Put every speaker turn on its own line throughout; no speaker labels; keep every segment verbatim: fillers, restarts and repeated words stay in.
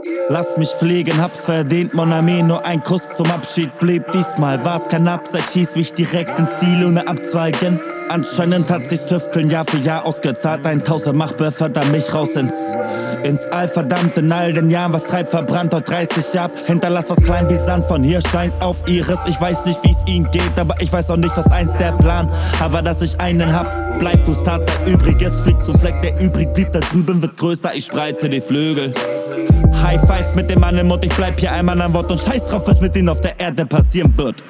Lass mich fliegen, hab's verdient, mon ami, nur ein Kuss zum Abschied blieb. Diesmal war's kein Abseits, schieß mich direkt ins Ziel ohne abzweigen. Anscheinend hat sich's Tüfteln Jahr für Jahr ausgezahlt. Tausend macht befördert mich raus ins, ins All, verdammt in all den Jahren. Was treibt verbrannt, dort reiß ich ab. Hinterlass was klein wie Sand, von hier scheint auf Iris. Ich weiß nicht, wie's ihnen geht, aber ich weiß auch nicht, was einst der Plan. Aber dass ich einen hab, Bleifuß tat sein Übriges. Fliegt zum Fleck, der übrig blieb, da drüben wird größer, ich spreize die Flügel. High Five mit dem Mann im Mund, ich bleib hier einmal an Wort und scheiß drauf, was mit ihnen auf der Erde passieren wird.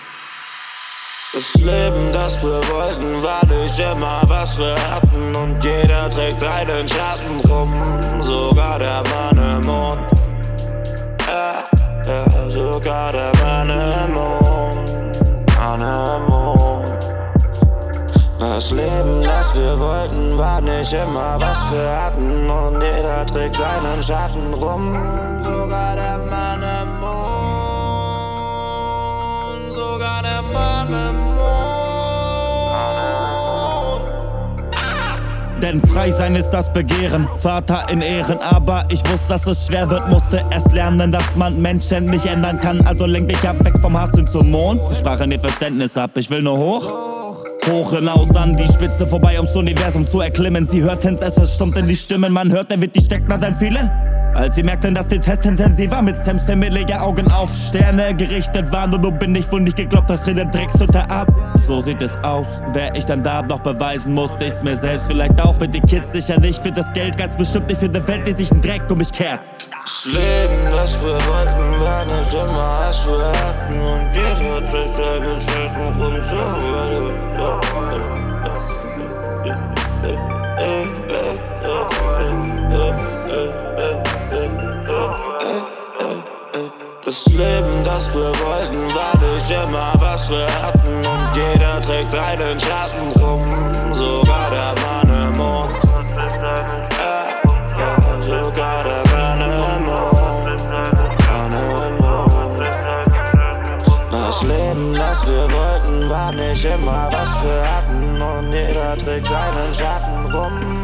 Das Leben, das wir wollten, war nicht immer, was wir hatten. Und jeder trägt einen Schatten rum, sogar der Mann im Mond. Ja, ja, sogar der Mann im Mond, Mann im Mond. Das Leben, das wir wollten, war nicht immer, was wir hatten. Und jeder trägt einen Schatten rum, sogar der Mann im Mond, sogar der Mann im Mond.
Denn frei sein ist das Begehren, Vater in Ehren. Aber ich wusste, dass es schwer wird, musste erst lernen, dass man Menschen nicht ändern kann. Also lenk dich ab, weg vom Hass hin zum Mond. Sie sprachen ihr Verständnis ab, ich will nur hoch. Hoch hinaus an die Spitze, vorbei ums Universum zu erklimmen. Sie hörten's, es stummt in die Stimmen, man hört, er wird die Stecknadel fühlen. Als sie merkten, dass die Test intensiver mit Sams himmlische Augen auf Sterne gerichtet waren. Und du bin ich, wo nicht geglaubt, das redet Dreckshütte ab. So sieht es aus, wär ich dann da, doch beweisen musste ich's mir selbst. Vielleicht auch für die Kids, sicher nicht für das Geld, ganz bestimmt nicht für die Welt, die sich einen Dreck um mich kehrt.
Das Leben, das wir wollten, war nicht immer, was wir hatten. Und jeder trägt einen Schatten rum, so Das Leben, das wir wollten, war nicht immer, was wir hatten. Und jeder trägt einen Schatten rum, sogar der Mann im Mond. Ja, ja, sogar der Mann im Mond, Mann im Mond. Das Leben, das wir wollten, war nicht immer, was wir hatten. Und jeder trägt einen Schatten rum,